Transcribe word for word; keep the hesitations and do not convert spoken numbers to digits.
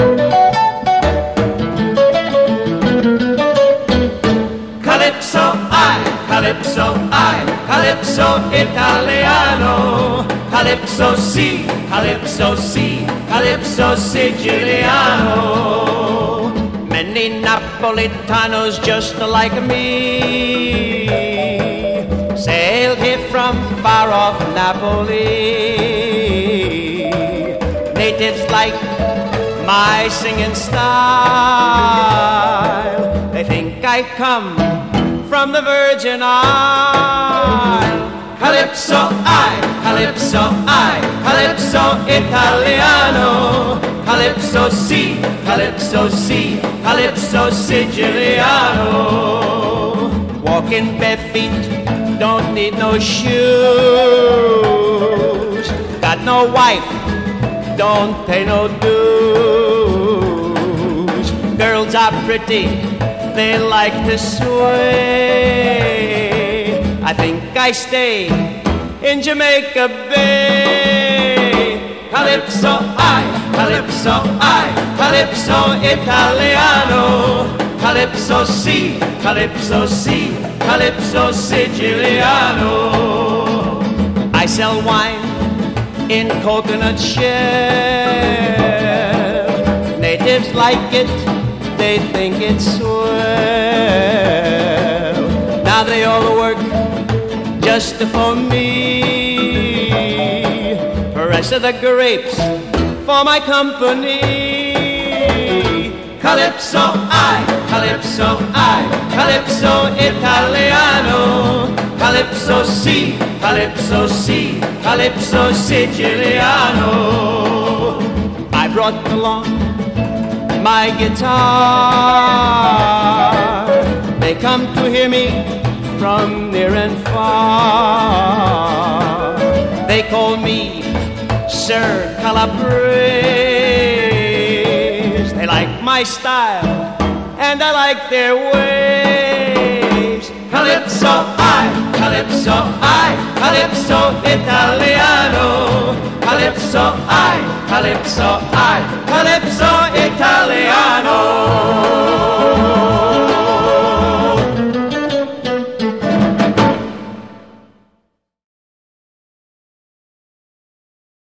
Calypso, I, calypso, I, calypso Italiano. Calypso, si, calypso, si, calypso Siciliano. Many Napolitanos just like me sailed here from far off Napoli. Natives like my singing style. They think I come from the Virgin Isle. Calypso, I, calypso, I, calypso Italiano. Calypso, si, calypso, si, calypso Siciliano. Walking bare feet, don't need no shoes. Got no wife, don't pay no dues. Girls are pretty, they like to sway. I think I stay in Jamaica Bay. Calypso, I, calypso, I, calypso Italiano. Calypso, si, calypso, si, calypso Siciliano. I sell wine in coconut shell. Natives like it, they think it's swell. Now they all work just for me. Rest of the grapes for my company. Calypso, I, calypso, I, calypso Italiano. Calypso, si, calypso, si, calypso Siciliano. I brought along my guitar. They come to hear me from near and far. They call me Sir Calabrese. They like my style and I like their way.